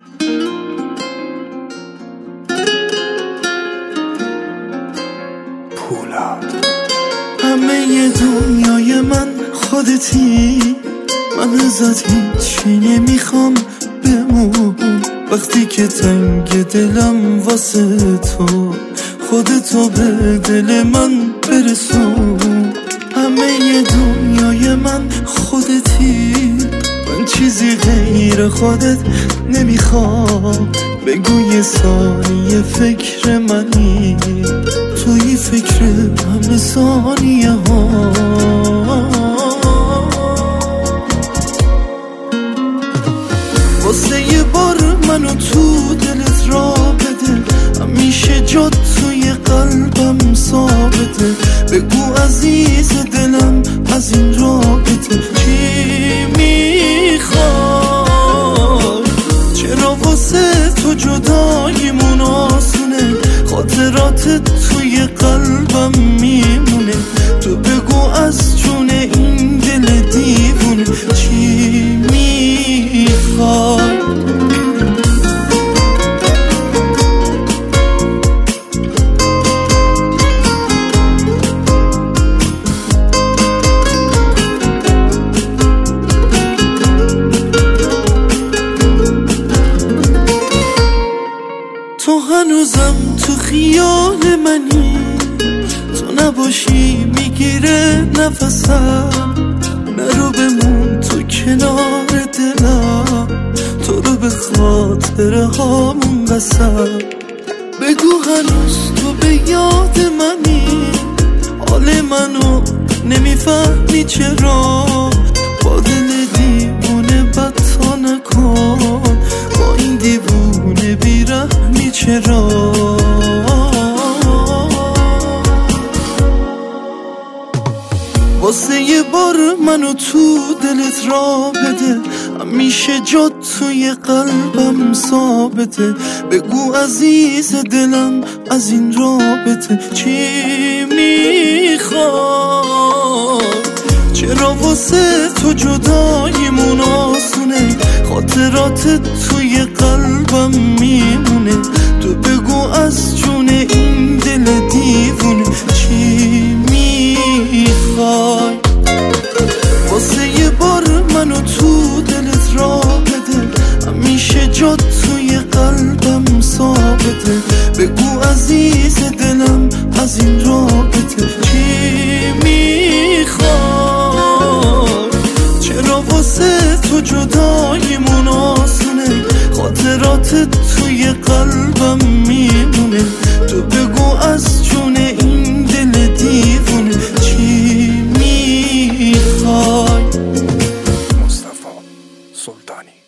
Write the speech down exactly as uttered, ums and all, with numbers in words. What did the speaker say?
پولاد همه دنیای من خودتی، من ازت هیچی نمیخوام بمون. وقتی که تنگ دلم واسه تو، خودتو به دل من برسون. همه دنیای من خودتی، من چیزی غیر خودت نمیخوام. بگو یه ثانیه فکر منی، توی فکر همه ثانیه ها. واسه یه بار منو تو دلت را بده، همیشه جات توی قلبم ثابته. بگو عزیز دلم از این رابطه چی میخوای؟ چرا واسه تو جداییمون آسونه، خاطرات توی قلبم میمونه. تو بگو از جون این دل دیوونه چی میخوای؟ تو هنوزم تو خیال منی، تو نباشی میگیره نفسم. نرو بمون تو کنار دلم، تو رو به خاطره هامون قسم. بگو هنوز تو به یاد منی، حال منو نمیفهمی چرا. با دل دیوونه بد تا نکن، با این دیوونه بیرحمی چرا. واسه یه بار منو تو دلت را بده، همیشه جات توی قلبم ثابته. بگو عزیز دلم از این رابطه چی میخوای؟ چرا واسه تو جداییمون آسونه، خاطرات توی قلبم میمونه. تو بگو از جون این دل دیوونه چی میخوای؟ واسه یه بار منو تو دلت را بده، همیشه جات توی قلبم ثابته. بگو عزیز دلم از این رابطه چی میخوای؟ چرا واسه تو جداییمون آسونه، خاطرات توی قلبم میمونه. تو بگو از جون این دل دیوونه چی میخوای؟ مصطفی سلطانی.